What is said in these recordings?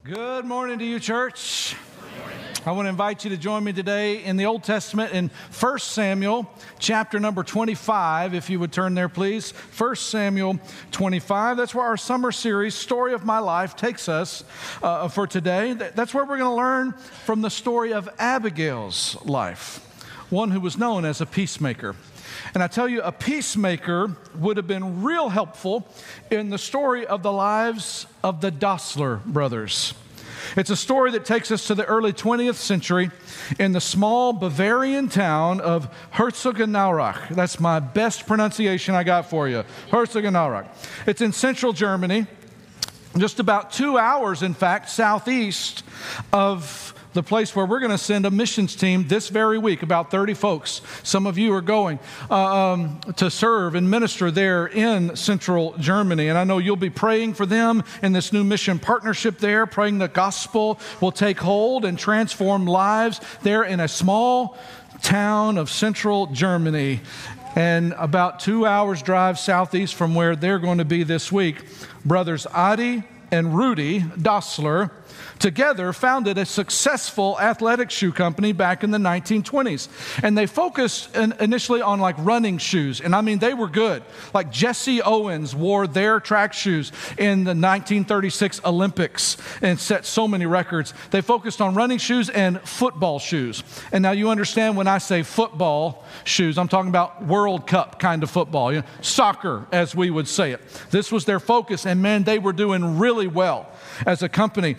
Good morning to you, church. I want to invite you to join me today in the Old Testament in 1 Samuel chapter number 25, if you would turn there, please. 1 Samuel 25. That's where our summer series, Story of My Life, takes us for today. That's where we're going to learn from the story of Abigail's life, one who was known as a peacemaker. And I tell you, a peacemaker would have been real helpful in the story of the lives of the Dassler brothers. It's a story that takes us to the early 20th century in the small Bavarian town of Herzogenaurach. That's my best pronunciation I got for you, Herzogenaurach. It's in central Germany, just about 2 hours, in fact, southeast of the place where we're going to send a missions team this very week, about 30 folks. Some of you are going to serve and minister there in central Germany. And I know you'll be praying for them in this new mission partnership there, praying the gospel will take hold and transform lives there in a small town of central Germany. And about 2 hours drive southeast from where they're going to be this week, brothers Adi and Rudy Dassler together founded a successful athletic shoe company back in the 1920s. And they focused initially on like running shoes. And I mean, they were good. Like Jesse Owens wore their track shoes in the 1936 Olympics and set so many records. They focused on running shoes and football shoes. And now you understand when I say football shoes, I'm talking about World Cup kind of football, soccer as we would say it. This was their focus. And man, they were doing really well as a company,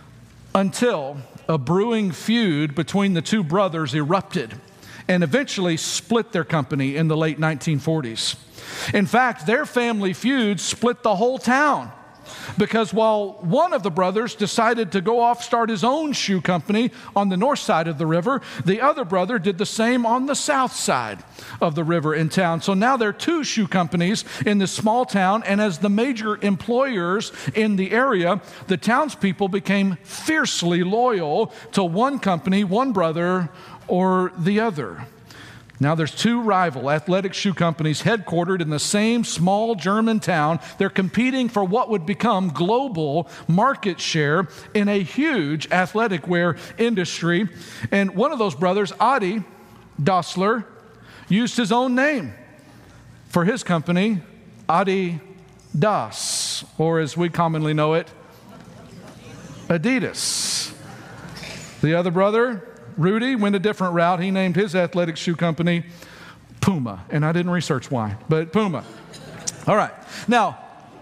until a brewing feud between the two brothers erupted and eventually split their company in the late 1940s. In fact, their family feud split the whole town, because while one of the brothers decided to go off start his own shoe company on the north side of the river, the other brother did the same on the south side of the river in town. So now there are two shoe companies in this small town, and as the major employers in the area, the townspeople became fiercely loyal to one company, one brother, or the other. Now there's two rival athletic shoe companies headquartered in the same small German town. They're competing for what would become global market share in a huge athletic wear industry. And one of those brothers, Adi Dassler, used his own name for his company, Adidas, or as we commonly know it, Adidas. The other brother, Rudy, went a different route. He named his athletic shoe company Puma, and I didn't research why, but Puma. All right. Now,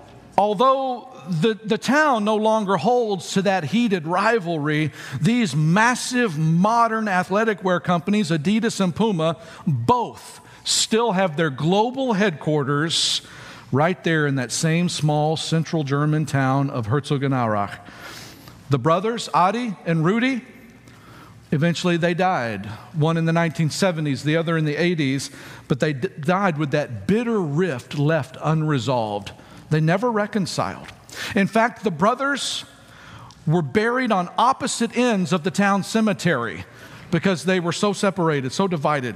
although the town no longer holds to that heated rivalry, these massive modern athletic wear companies, Adidas and Puma, both still have their global headquarters right there in that same small central German town of Herzogenaurach. The brothers, Adi and Rudy, eventually they died, one in the 1970s, the other in the 80s, but they died with that bitter rift left unresolved. They never reconciled. In fact, the brothers were buried on opposite ends of the town cemetery because they were so separated, so divided.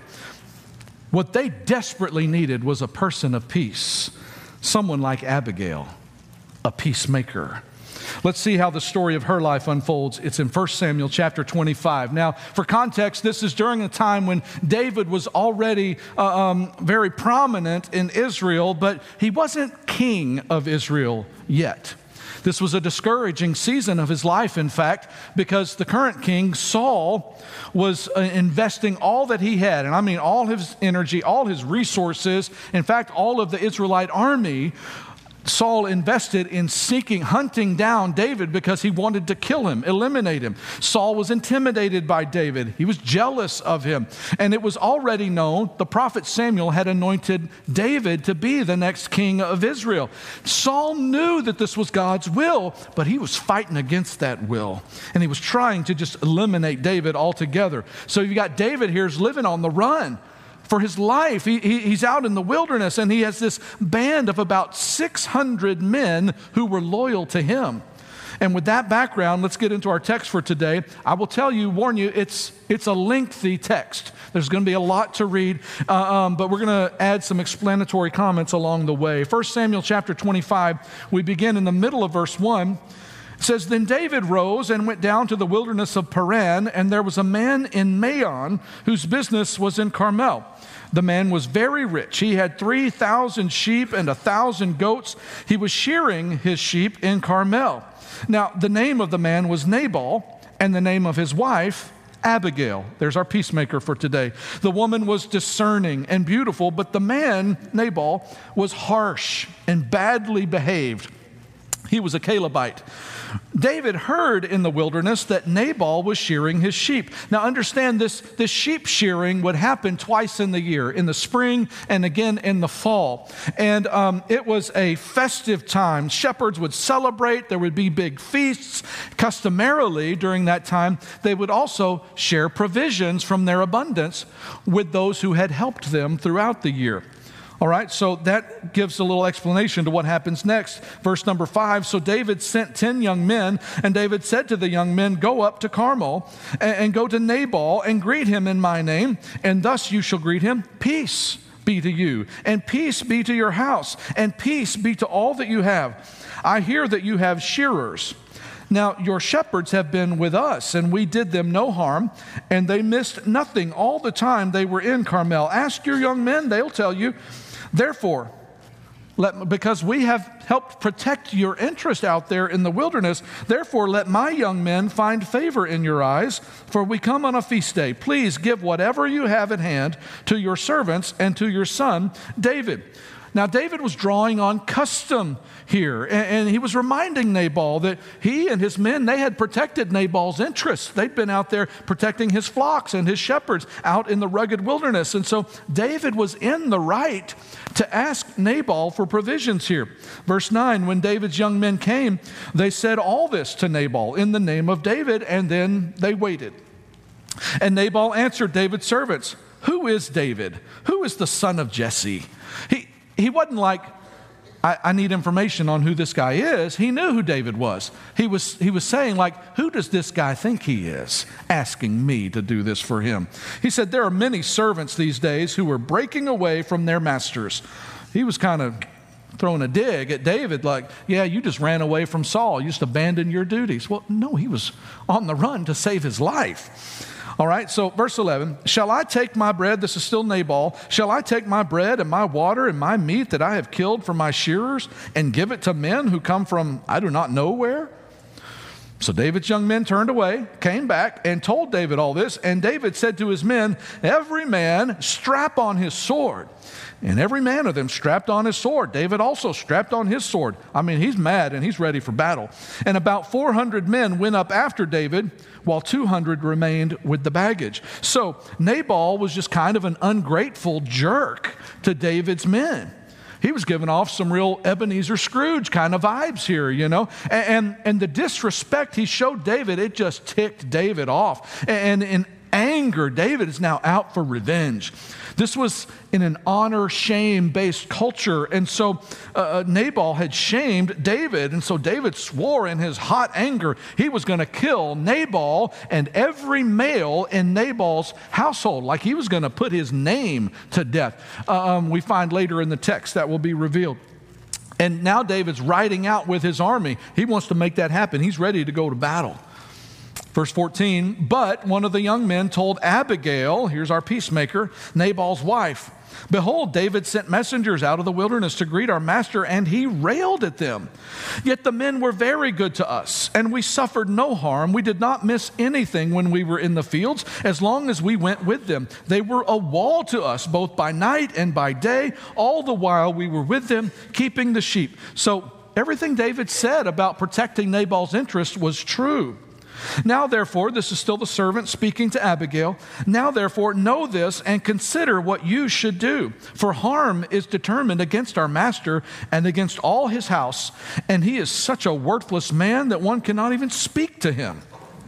What they desperately needed was a person of peace, someone like Abigail, a peacemaker. Let's see how the story of her life unfolds. It's in 1 Samuel chapter 25. Now, for context, this is during a time when David was already very prominent in Israel, but he wasn't king of Israel yet. This was a discouraging season of his life, in fact, because the current king, Saul, was investing all that he had, and I mean all his energy, all his resources, in fact, all of the Israelite army. Saul invested in hunting down David because he wanted to kill him, eliminate him. Saul was intimidated by David. He was jealous of him. And it was already known, the prophet Samuel had anointed David to be the next king of Israel. Saul knew that this was God's will, but he was fighting against that will. And he was trying to just eliminate David altogether. So you got David here is living on the run for his life. He's out in the wilderness, and he has this band of about 600 men who were loyal to him. And with that background, let's get into our text for today. I will warn you, it's a lengthy text. There's going to be a lot to read, but we're going to add some explanatory comments along the way. 1 Samuel chapter 25, we begin in the middle of verse 1. It says, then David rose and went down to the wilderness of Paran, and there was a man in Maon whose business was in Carmel. The man was very rich. He had 3,000 sheep and 1,000 goats. He was shearing his sheep in Carmel. Now, the name of the man was Nabal, and the name of his wife, Abigail. There's our peacemaker for today. The woman was discerning and beautiful, but the man, Nabal, was harsh and badly behaved. He was a Calebite. David heard in the wilderness that Nabal was shearing his sheep. Now understand this sheep shearing would happen twice in the year, in the spring and again in the fall. And it was a festive time. Shepherds would celebrate. There would be big feasts. Customarily during that time, they would also share provisions from their abundance with those who had helped them throughout the year. All right, so that gives a little explanation to what happens next. Verse number 5, so David sent 10 young men, and David said to the young men, go up to Carmel and go to Nabal and greet him in my name, and thus you shall greet him, peace be to you, and peace be to your house, and peace be to all that you have. I hear that you have shearers. Now, your shepherds have been with us, and we did them no harm, and they missed nothing all the time they were in Carmel. Ask your young men, they'll tell you. Therefore, because we have helped protect your interest out there in the wilderness, therefore let my young men find favor in your eyes, for we come on a feast day. Please give whatever you have at hand to your servants and to your son, David. Now, David was drawing on custom here, and he was reminding Nabal that he and his men, they had protected Nabal's interests. They'd been out there protecting his flocks and his shepherds out in the rugged wilderness. And so David was in the right to ask Nabal for provisions here. Verse 9, when David's young men came, they said all this to Nabal in the name of David, and then they waited. And Nabal answered David's servants, who is David? Who is the son of Jesse? He wasn't like, I need information on who this guy is. He knew who David was. He was saying, like, who does this guy think he is, asking me to do this for him? He said, there are many servants these days who are breaking away from their masters. He was kind of throwing a dig at David, like, yeah, you just ran away from Saul. You just abandoned your duties. Well, no, he was on the run to save his life. All right, so verse 11, shall I take my bread, this is still Nabal, shall I take my bread and my water and my meat that I have killed for my shearers and give it to men who come from I do not know where? So David's young men turned away, came back, and told David all this. And David said to his men, every man strap on his sword. And every man of them strapped on his sword. David also strapped on his sword. I mean, he's mad and he's ready for battle. And about 400 men went up after David, while 200 remained with the baggage. So Nabal was just kind of an ungrateful jerk to David's men. He was giving off some real Ebenezer Scrooge kind of vibes here, you know. And the disrespect he showed David, it just ticked David off. And in anger, David is now out for revenge. This was in an honor-shame-based culture. And so Nabal had shamed David. And so David swore in his hot anger he was going to kill Nabal and every male in Nabal's household. Like he was going to put his name to death. We find later in the text that will be revealed. And now David's riding out with his army. He wants to make that happen. He's ready to go to battle. Verse 14, but one of the young men told Abigail, here's our peacemaker, Nabal's wife, behold, David sent messengers out of the wilderness to greet our master, and he railed at them. Yet the men were very good to us, and we suffered no harm. We did not miss anything when we were in the fields, as long as we went with them. They were a wall to us, both by night and by day, all the while we were with them, keeping the sheep. So everything David said about protecting Nabal's interest was true. Now, therefore, this is still the servant speaking to Abigail. Now, therefore, know this and consider what you should do. For harm is determined against our master and against all his house, and he is such a worthless man that one cannot even speak to him.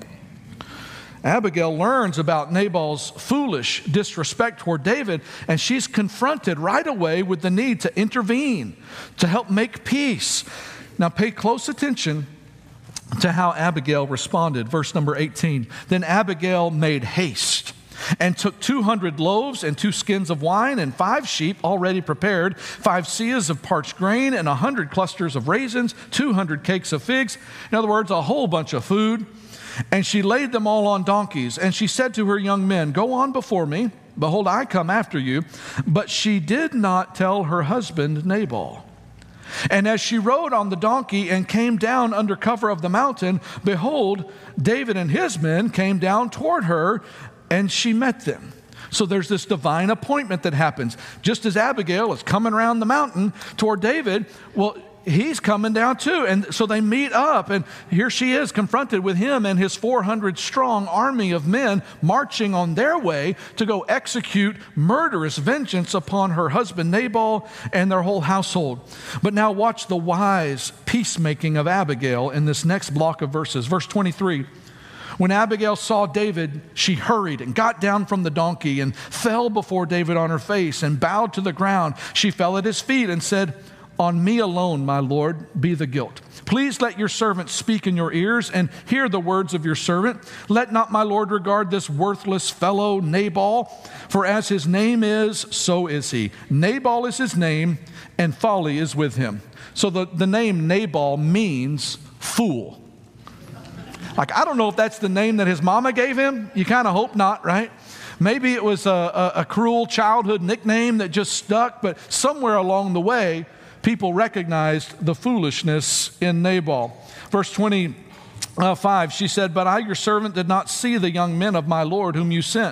Abigail learns about Nabal's foolish disrespect toward David, and she's confronted right away with the need to intervene, to help make peace. Now, pay close attention to how Abigail responded. Verse number 18. Then Abigail made haste and took 200 loaves and 2 skins of wine and 5 sheep already prepared, 5 seahs of parched grain and 100 clusters of raisins, 200 cakes of figs. In other words, a whole bunch of food. And she laid them all on donkeys. And she said to her young men, "Go on before me. Behold, I come after you." But she did not tell her husband Nabal. And as she rode on the donkey and came down under cover of the mountain, behold, David and his men came down toward her, and she met them. So there's this divine appointment that happens. Just as Abigail is coming around the mountain toward David, well, he's coming down too. And so they meet up, and here she is confronted with him and his 400-strong army of men marching on their way to go execute murderous vengeance upon her husband Nabal and their whole household. But now watch the wise peacemaking of Abigail in this next block of verses. Verse 23. When Abigail saw David, she hurried and got down from the donkey and fell before David on her face and bowed to the ground. She fell at his feet and said, "On me alone, my Lord, be the guilt. Please let your servant speak in your ears and hear the words of your servant. Let not my Lord regard this worthless fellow Nabal, for as his name is, so is he. Nabal is his name, and folly is with him." So the name Nabal means fool. Like, I don't know if that's the name that his mama gave him. You kind of hope not, right? Maybe it was a cruel childhood nickname that just stuck, but somewhere along the way, people recognized the foolishness in Nabal. Verse 25, she said, "But I, your servant, did not see the young men of my Lord whom you sent.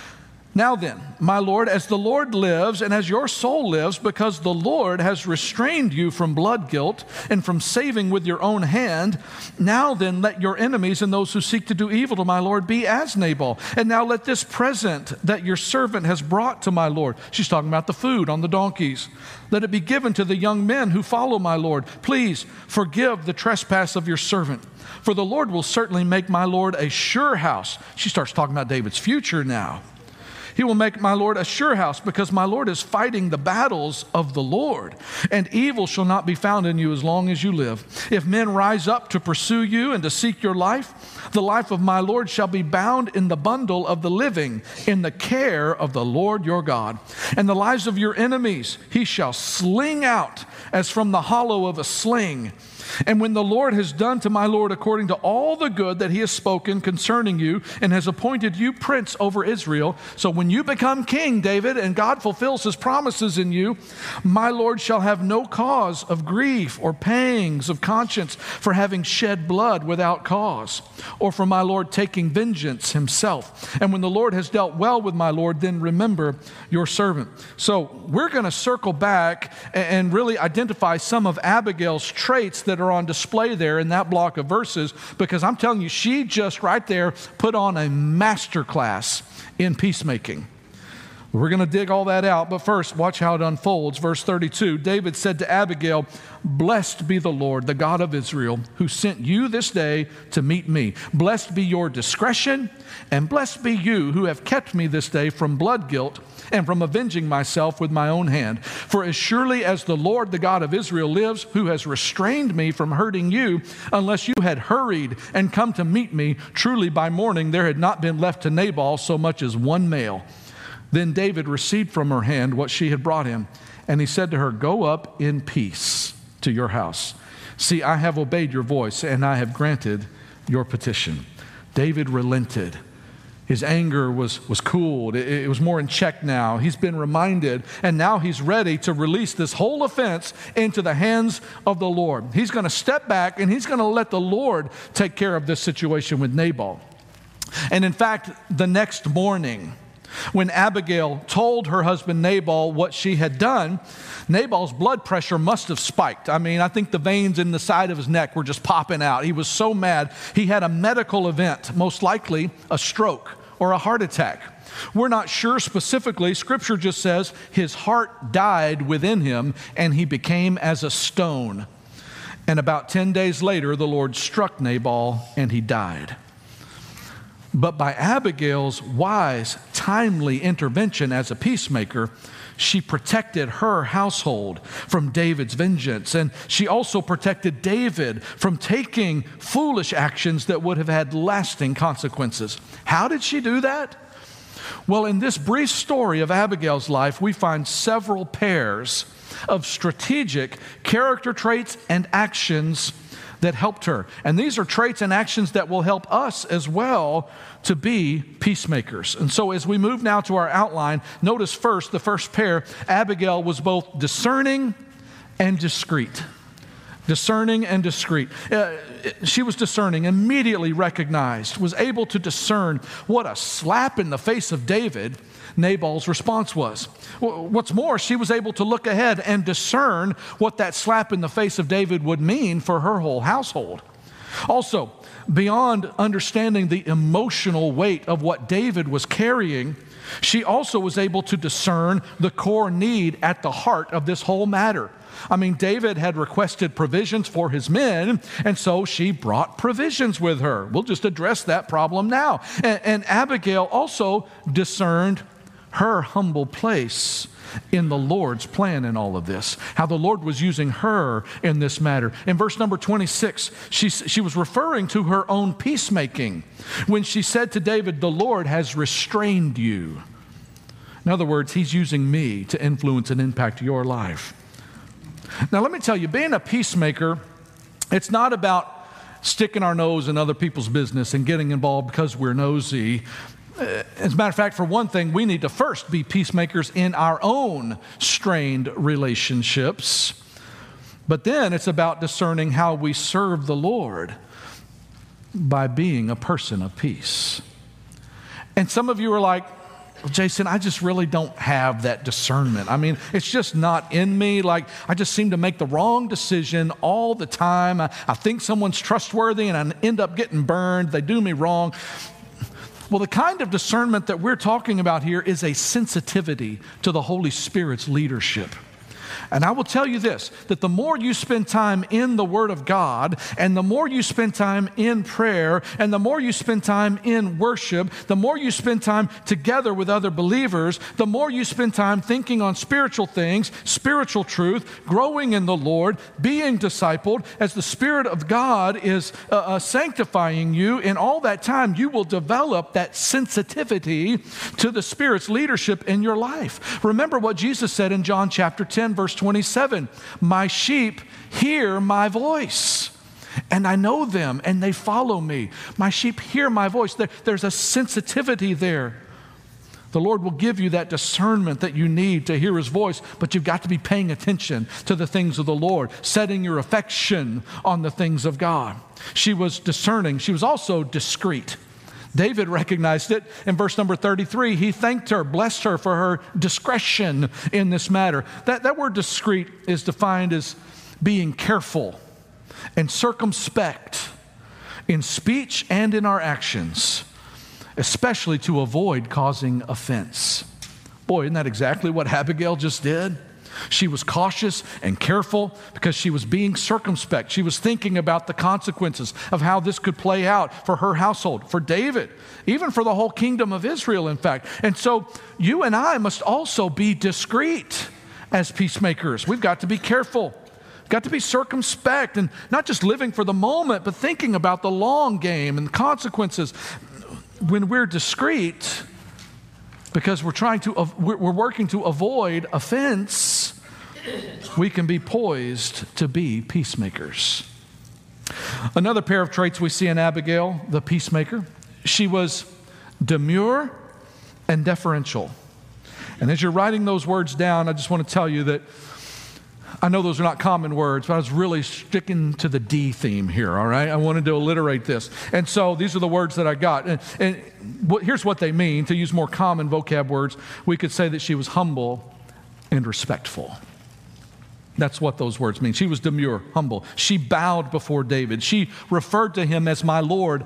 Now then, my Lord, as the Lord lives and as your soul lives, because the Lord has restrained you from blood guilt and from saving with your own hand, now then let your enemies and those who seek to do evil to my Lord be as Nabal. And now let this present that your servant has brought to my Lord," she's talking about the food on the donkeys, "let it be given to the young men who follow my Lord. Please forgive the trespass of your servant. For the Lord will certainly make my Lord a sure house." She starts talking about David's future now. "He will make my Lord a sure house, because my Lord is fighting the battles of the Lord, and evil shall not be found in you as long as you live. If men rise up to pursue you and to seek your life, the life of my Lord shall be bound in the bundle of the living, in the care of the Lord your God. And the lives of your enemies he shall sling out as from the hollow of a sling. And when the Lord has done to my Lord according to all the good that he has spoken concerning you, and has appointed you prince over Israel," so when you become king, David, and God fulfills his promises in you, "my Lord shall have no cause of grief or pangs of conscience for having shed blood without cause, or for my Lord taking vengeance himself. And when the Lord has dealt well with my Lord, then remember your servant." So we're going to circle back and really identify some of Abigail's traits that are on display there in that block of verses, because I'm telling you, she just right there put on a master class in peacemaking. We're going to dig all that out, but first, watch how it unfolds. Verse 32, David said to Abigail, "Blessed be the Lord, the God of Israel, who sent you this day to meet me. Blessed be your discretion, and blessed be you who have kept me this day from blood guilt and from avenging myself with my own hand. For as surely as the Lord, the God of Israel, lives, who has restrained me from hurting you, unless you had hurried and come to meet me, truly by morning there had not been left to Nabal so much as one male." Then David received from her hand what she had brought him, and he said to her, "Go up in peace to your house. See, I have obeyed your voice, and I have granted your petition." David relented. His anger was cooled. It was more in check now. He's been reminded, and now he's ready to release this whole offense into the hands of the Lord. He's going to step back, and he's going to let the Lord take care of this situation with Nabal. And in fact, the next morning, when Abigail told her husband Nabal what she had done, Nabal's blood pressure must have spiked. I mean, I think the veins in the side of his neck were just popping out. He was so mad. He had a medical event, most likely a stroke or a heart attack. We're not sure specifically. Scripture just says his heart died within him and he became as a stone. And about 10 days later, the Lord struck Nabal and he died. But by Abigail's wise, timely intervention as a peacemaker, she protected her household from David's vengeance. And she also protected David from taking foolish actions that would have had lasting consequences. How did she do that? Well, in this brief story of Abigail's life, we find several pairs of strategic character traits and actions that helped her. And these are traits and actions that will help us as well to be peacemakers. And so as we move now to our outline, notice first, the first pair, Abigail was both discerning and discreet. Discerning and discreet. She was discerning, immediately recognized, was able to discern what a slap in the face of David Nabal's response was. What's more, she was able to look ahead and discern what that slap in the face of David would mean for her whole household. Also, beyond understanding the emotional weight of what David was carrying, she also was able to discern the core need at the heart of this whole matter. I mean, David had requested provisions for his men, and so she brought provisions with her. We'll just address that problem now. And Abigail also discerned her humble place in the Lord's plan in all of this, how the Lord was using her in this matter. In verse number 26, she was referring to her own peacemaking when she said to David, "The Lord has restrained you." In other words, he's using me to influence and impact your life. Now, let me tell you, being a peacemaker, it's not about sticking our nose in other people's business and getting involved because we're nosy. As a matter of fact, for one thing, we need to first be peacemakers in our own strained relationships. But then it's about discerning how we serve the Lord by being a person of peace. And some of you are like, "Jason, I just really don't have that discernment. I mean, it's just not in me. Like, I just seem to make the wrong decision all the time. I think someone's trustworthy and I end up getting burned. They do me wrong." Well, the kind of discernment that we're talking about here is a sensitivity to the Holy Spirit's leadership. And I will tell you this, that the more you spend time in the Word of God, and the more you spend time in prayer, and the more you spend time in worship, the more you spend time together with other believers, the more you spend time thinking on spiritual things, spiritual truth, growing in the Lord, being discipled, as the Spirit of God is sanctifying you, in all that time you will develop that sensitivity to the Spirit's leadership in your life. Remember what Jesus said in John chapter 10, verse 27, "My sheep hear my voice, and I know them, and they follow me." My sheep hear my voice. There's a sensitivity there. The Lord will give you that discernment that you need to hear His voice, but you've got to be paying attention to the things of the Lord, setting your affection on the things of God. She was discerning. She was also discreet. David recognized it in verse number 33. He thanked her, blessed her for her discretion in this matter. That word discreet is defined as being careful and circumspect in speech and in our actions, especially to avoid causing offense. Boy, isn't that exactly what Abigail just did? She was cautious and careful because she was being circumspect. She was thinking about the consequences of how this could play out for her household, for David, even for the whole kingdom of Israel, in fact. And so you and I must also be discreet as peacemakers. We've got to be careful. We've got to be circumspect and not just living for the moment, but thinking about the long game and the consequences. When we're discreet, because we're working to avoid offense, we can be poised to be peacemakers. Another pair of traits we see in Abigail, the peacemaker, she was demure and deferential. And as you're writing those words down, I just want to tell you that I know those are not common words, but I was really sticking to the D theme here, all right? I wanted to alliterate this. And so these are the words that I got. And here's what they mean. To use more common vocab words, we could say that she was humble and respectful. That's what those words mean. She was demure, humble. She bowed before David. She referred to him as my Lord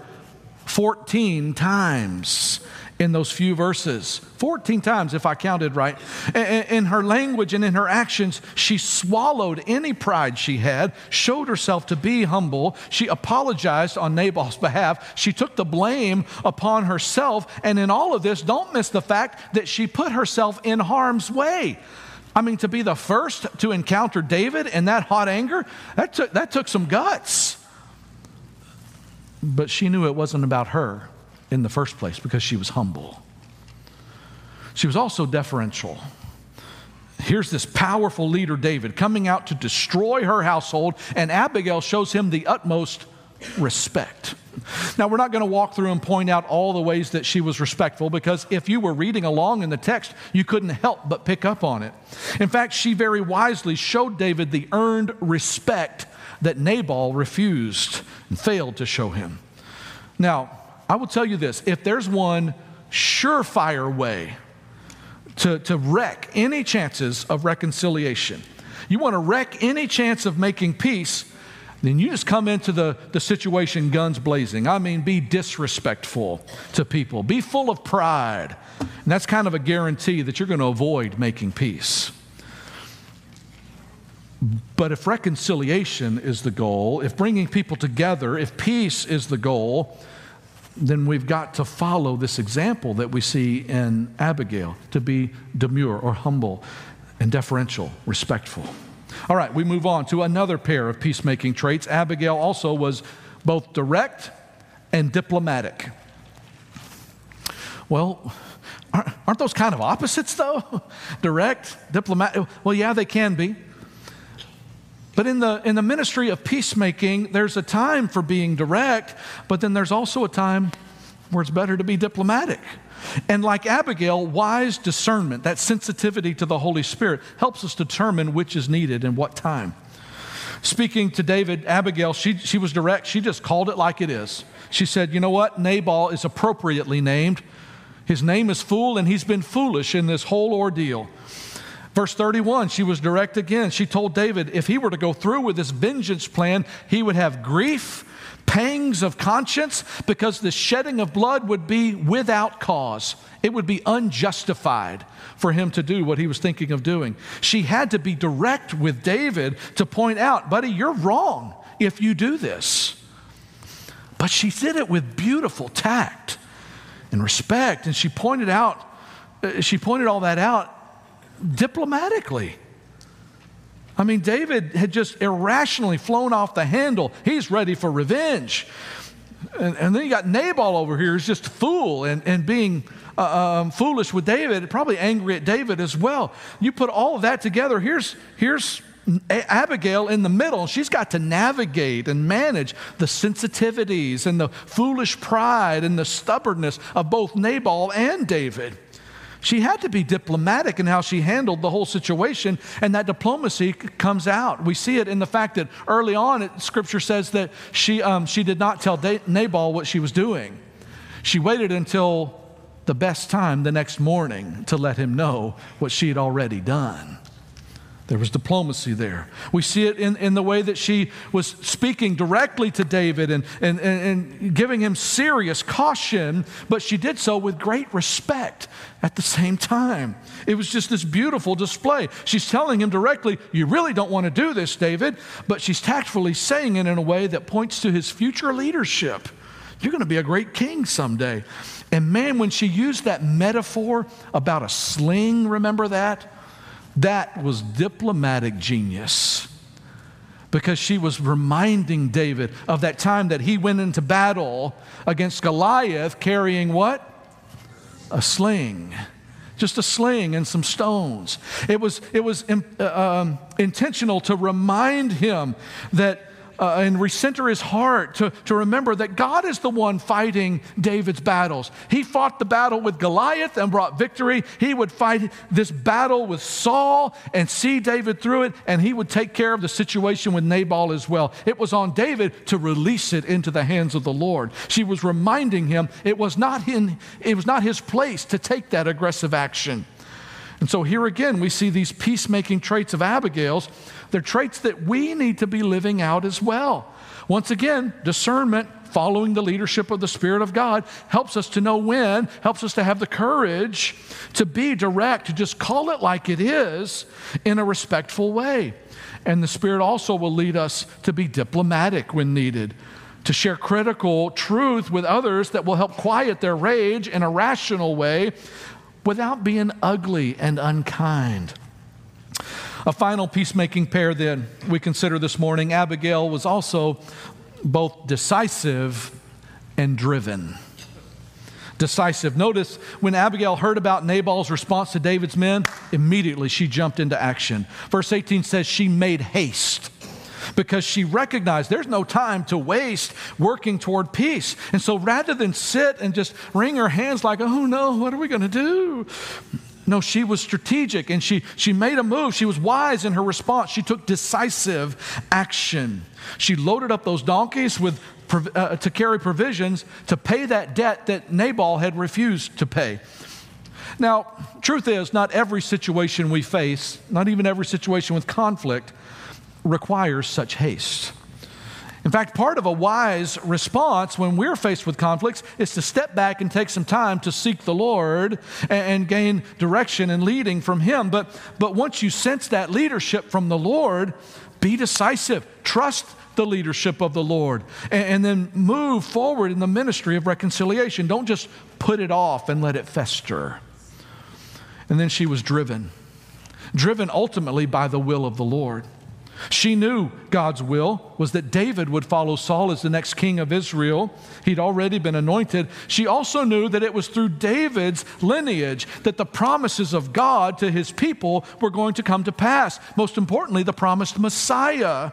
14 times in those few verses. 14 times, if I counted right. In her language and in her actions, she swallowed any pride she had, showed herself to be humble. She apologized on Nabal's behalf. She took the blame upon herself. And in all of this, don't miss the fact that she put herself in harm's way. I mean, to be the first to encounter David in that hot anger, that took some guts. But she knew it wasn't about her in the first place because she was humble. she was also deferential. Here's this powerful leader, David, coming out to destroy her household, and Abigail shows him the utmost respect. Now, we're not going to walk through and point out all the ways that she was respectful, because if you were reading along in the text, you couldn't help but pick up on it. In fact, she very wisely showed David the earned respect that Nabal refused and failed to show him. Now, I will tell you this, if there's one surefire way to wreck any chances of reconciliation, you want to wreck any chance of making peace, then you just come into the situation guns blazing. I mean, be disrespectful to people. Be full of pride. And that's kind of a guarantee that you're going to avoid making peace. But if reconciliation is the goal, if bringing people together, if peace is the goal, then we've got to follow this example that we see in Abigail, to be demure or humble and deferential, respectful. All right, we move on to another pair of peacemaking traits. Abigail also was both direct and diplomatic. Well, aren't those kind of opposites though? Direct, diplomatic. Well, yeah, they can be. But in the ministry of peacemaking, there's a time for being direct, but then there's also a time where it's better to be diplomatic. And like Abigail, wise discernment, that sensitivity to the Holy Spirit, helps us determine which is needed and what time. Speaking to David, Abigail, she was direct. She just called it like it is. She said, you know what? Nabal is appropriately named. His name is fool, and he's been foolish in this whole ordeal. Verse 31, she was direct again. She told David if he were to go through with this vengeance plan, he would have grief, pangs of conscience, because the shedding of blood would be without cause. It would be unjustified for him to do what he was thinking of doing. She had to be direct with David to point out, buddy, you're wrong if you do this. But she did it with beautiful tact and respect, and she pointed all that out diplomatically. I mean, David had just irrationally flown off the handle. He's ready for revenge. And then you got Nabal over here who's just a fool and being foolish with David, probably angry at David as well. You put all of that together, here's Abigail in the middle. She's got to navigate and manage the sensitivities and the foolish pride and the stubbornness of both Nabal and David. She had to be diplomatic in how she handled the whole situation, and that diplomacy comes out. We see it in the fact that early on, Scripture says that she did not tell Nabal what she was doing. She waited until the best time the next morning to let him know what she had already done. There was diplomacy there. We see it in the way that she was speaking directly to David and giving him serious caution, but she did so with great respect at the same time. It was just this beautiful display. She's telling him directly, you really don't want to do this, David, but she's tactfully saying it in a way that points to his future leadership. You're going to be a great king someday. And man, when she used that metaphor about a sling, remember that? That was diplomatic genius, because she was reminding David of that time that he went into battle against Goliath carrying what? A sling. Just a sling and some stones. It was intentional to remind him that and recenter his heart to remember that God is the one fighting David's battles. He fought the battle with Goliath and brought victory. He would fight this battle with Saul and see David through it, and he would take care of the situation with Nabal as well. It was on David to release it into the hands of the Lord. She was reminding him it was not his place to take that aggressive action. And so here again, we see these peacemaking traits of Abigail's. They're traits that we need to be living out as well. Once again, discernment, following the leadership of the Spirit of God, helps us to know when, helps us to have the courage to be direct, to just call it like it is in a respectful way. And the Spirit also will lead us to be diplomatic when needed, to share critical truth with others that will help quiet their rage in a rational way, without being ugly and unkind. A final peacemaking pair then we consider this morning. Abigail was also both decisive and driven. decisive. Notice when Abigail heard about Nabal's response to David's men, immediately she jumped into action. Verse 18 says she made haste because she recognized there's no time to waste working toward peace. And so rather than sit and just wring her hands like, oh no, what are we going to do? No, she was strategic and she made a move. She was wise in her response. She took decisive action. She loaded up those donkeys to carry provisions to pay that debt that Nabal had refused to pay. Now, truth is, not every situation we face, not even every situation with conflict, requires such haste. In fact, part of a wise response when we're faced with conflicts is to step back and take some time to seek the Lord and gain direction and leading from Him. But once you sense that leadership from the Lord, be decisive. Trust the leadership of the Lord and then move forward in the ministry of reconciliation. Don't just put it off and let it fester. And then she was driven ultimately by the will of the Lord. She knew God's will was that David would follow Saul as the next king of Israel. He'd already been anointed. She also knew that it was through David's lineage that the promises of God to his people were going to come to pass. Most importantly, the promised Messiah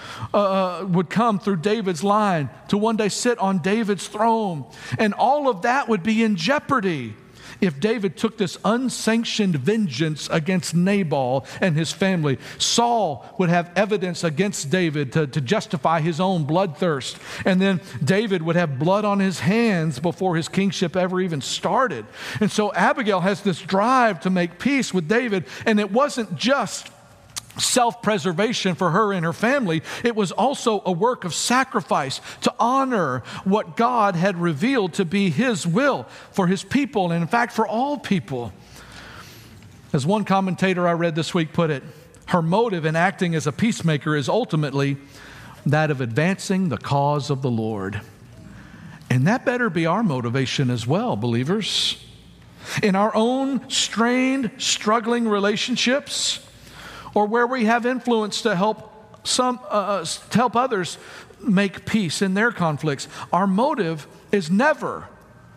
would come through David's line to one day sit on David's throne. And all of that would be in jeopardy if David took this unsanctioned vengeance against Nabal and his family. Saul would have evidence against David to justify his own bloodthirst. And then David would have blood on his hands before his kingship ever even started. And so Abigail has this drive to make peace with David. And it wasn't just self-preservation for her and her family. It was also a work of sacrifice to honor what God had revealed to be His will for His people, and in fact for all people. As one commentator I read this week put it, her motive in acting as a peacemaker is ultimately that of advancing the cause of the Lord. And that better be our motivation as well, believers. In our own strained, struggling relationships, or where we have influence to help others make peace in their conflicts, our motive is never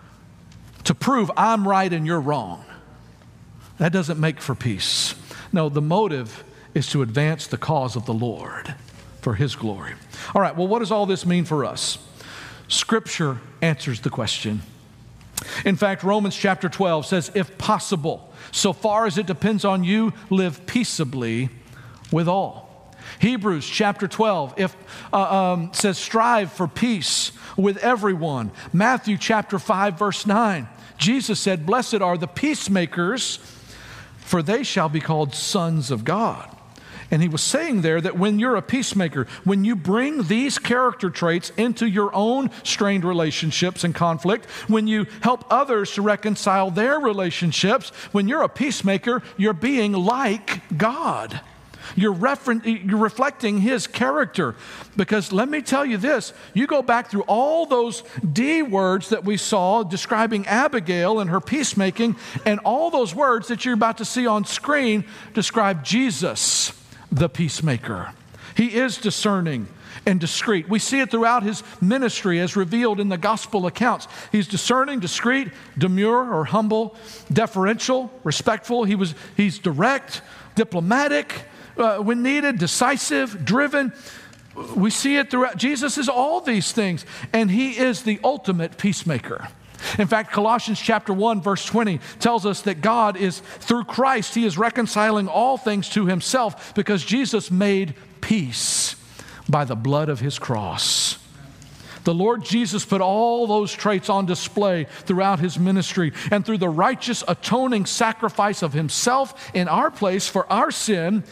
to prove I'm right and you're wrong. That doesn't make for peace. No, the motive is to advance the cause of the Lord for His glory. All right, well, what does all this mean for us? Scripture answers the question. In fact, Romans chapter 12 says, if possible, so far as it depends on you, live peaceably with all. Hebrews chapter 12 says, strive for peace with everyone. Matthew chapter 5 verse 9, Jesus said, blessed are the peacemakers, for they shall be called sons of God. And he was saying there that when you're a peacemaker, when you bring these character traits into your own strained relationships and conflict, when you help others to reconcile their relationships, when you're a peacemaker, you're being like God. You're reflecting His character. Because let me tell you this, you go back through all those D words that we saw describing Abigail and her peacemaking, and all those words that you're about to see on screen describe Jesus, the peacemaker. He is discerning and discreet. We see it throughout His ministry as revealed in the gospel accounts. He's discerning, discreet, demure or humble, deferential, respectful. He's direct, diplomatic, when needed, decisive, driven. We see it throughout. Jesus is all these things, and He is the ultimate peacemaker. In fact, Colossians chapter 1 verse 20 tells us that God is, through Christ, He is reconciling all things to Himself because Jesus made peace by the blood of His cross. The Lord Jesus put all those traits on display throughout His ministry, and through the righteous atoning sacrifice of Himself in our place for our sin,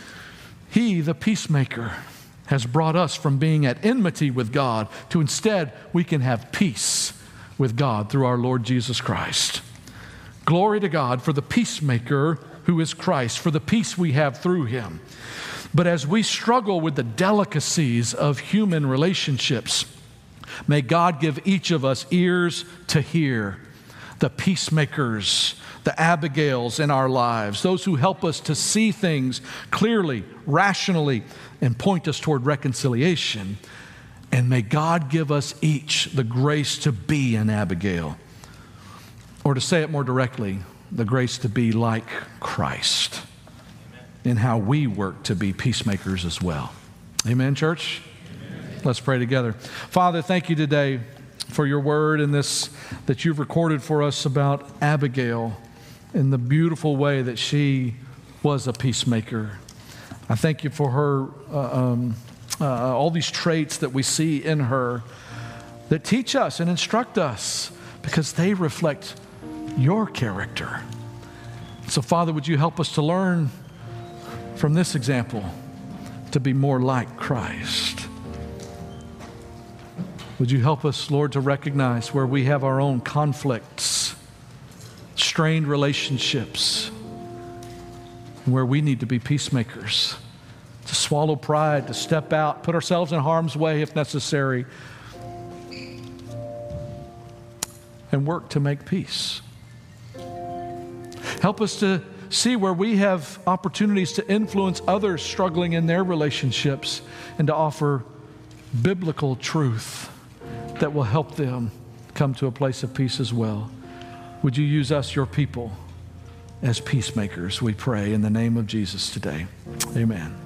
He, the peacemaker, has brought us from being at enmity with God to instead we can have peace with God through our Lord Jesus Christ. Glory to God for the peacemaker who is Christ, for the peace we have through Him. But as we struggle with the delicacies of human relationships, may God give each of us ears to hear the peacemakers, the Abigails in our lives, those who help us to see things clearly, rationally, and point us toward reconciliation. And may God give us each the grace to be an Abigail. Or to say it more directly, the grace to be like Christ in how we work to be peacemakers as well. Amen, church? Amen. Let's pray together. Father, thank you today for your word and this that you've recorded for us about Abigail in the beautiful way that she was a peacemaker. I thank you for her, all these traits that we see in her that teach us and instruct us because they reflect your character. So, Father, would you help us to learn from this example to be more like Christ? Would you help us, Lord, to recognize where we have our own conflicts, strained relationships, where we need to be peacemakers, to swallow pride, to step out, put ourselves in harm's way if necessary, and work to make peace. Help us to see where we have opportunities to influence others struggling in their relationships and to offer biblical truth that will help them come to a place of peace as well. Would you use us, your people, as peacemakers, we pray in the name of Jesus today. Amen.